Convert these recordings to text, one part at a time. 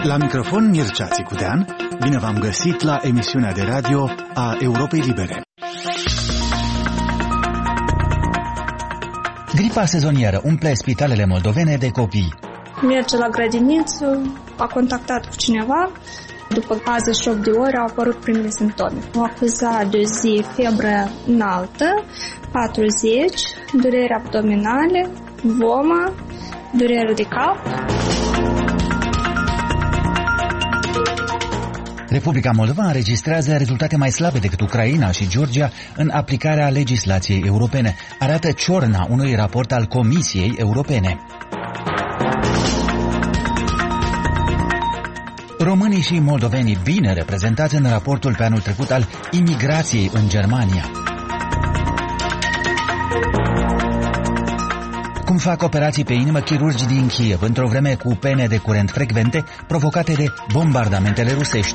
La microfon Mircea Țicudean, bine v-am găsit la emisiunea de radio a Europei Libere. Gripa sezonieră umple spitalele moldovene de copii. Merge la grădiniță, a contactat cu cineva, după 48 de ore au apărut primele simptome. Au acuzat de zi febră înaltă, 40, dureri abdominale, vomă, durere de cap. Republica Moldova înregistrează rezultate mai slabe decât Ucraina și Georgia în aplicarea legislației europene, arată ciorna unui raport al Comisiei Europene. Românii și moldovenii bine reprezentați în raportul pe anul trecut al imigrației în Germania. Cum fac operații pe inimă chirurgii din Kiev într-o vreme cu pene de curent frecvente provocate de bombardamentele rusești.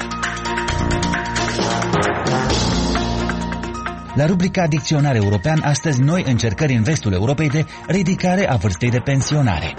La rubrica Dicționar European, astăzi noi încercări în vestul Europei de ridicare a vârstei de pensionare.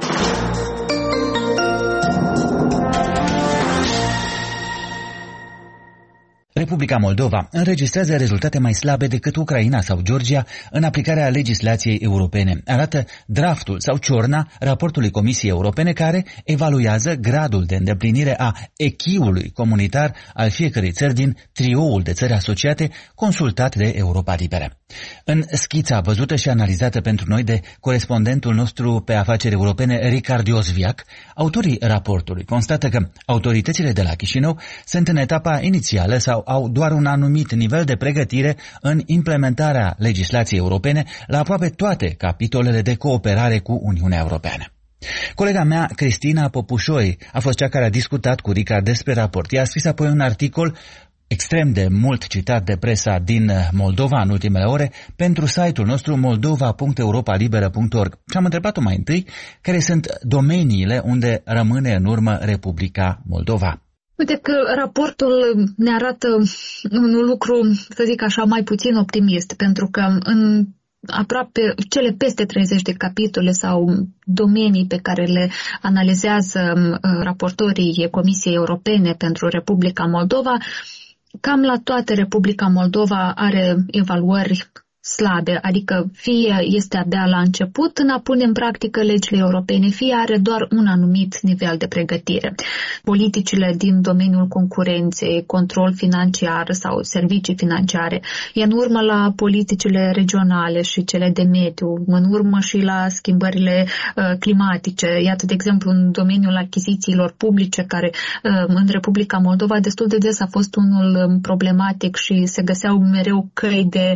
Republica Moldova înregistrează rezultate mai slabe decât Ucraina sau Georgia în aplicarea legislației europene. Arată draftul sau ciorna raportului Comisiei Europene care evaluează gradul de îndeplinire a acquis-ului comunitar al fiecărei țări din trioul de țări asociate consultat de Europa Liberă. În schița văzută și analizată pentru noi de corespondentul nostru pe afaceri europene, Ricard Iosviac, autorii raportului constată că autoritățile de la Chișinău sunt în etapa inițială sau au doar un anumit nivel de pregătire în implementarea legislației europene la aproape toate capitolele de cooperare cu Uniunea Europeană. Colega mea, Cristina Popușoi, a fost cea care a discutat cu Ricard despre raport. Ea a scris apoi un articol extrem de mult citat de presa din Moldova în ultimele ore pentru site-ul nostru moldova.europalibera.org. Și am întrebat-o mai întâi care sunt domeniile unde rămâne în urmă Republica Moldova. Uite că raportul ne arată un lucru, să zic așa, mai puțin optimist, pentru că în aproape cele peste 30 de capitole sau domenii pe care le analizează raportorii Comisiei Europene pentru Republica Moldova, cam la toate Republica Moldova are evaluări slabe, adică fie este abia la început în a pune în practică legile europene, fie are doar un anumit nivel de pregătire. Politicile din domeniul concurenței, control financiar sau servicii financiare, e în urmă la politicile regionale și cele de mediu, în urmă și la schimbările climatice. Iată, de exemplu, în domeniul achizițiilor publice, care în Republica Moldova destul de des a fost unul problematic și se găseau mereu căi de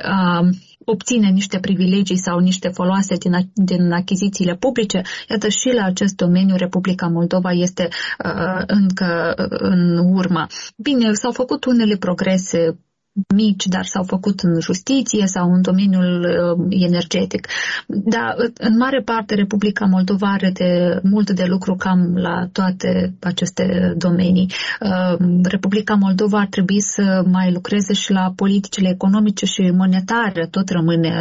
obține niște privilegii sau niște foloase din achizițiile publice. Iată, și la acest domeniu Republica Moldova este încă în urmă. Bine, s-au făcut unele progrese mici, dar s-au făcut în justiție sau în domeniul energetic. Dar, în mare parte, Republica Moldova are mult de lucru cam la toate aceste domenii. Republica Moldova ar trebui să mai lucreze și la politicile economice și monetare, tot rămâne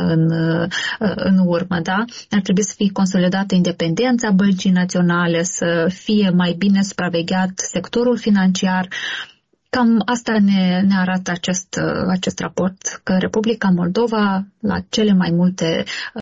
în urmă, da? Ar trebui să fie consolidată independența băncii naționale, să fie mai bine supravegheat sectorul financiar. Cam asta ne arată acest raport, că Republica Moldova, la cele mai multe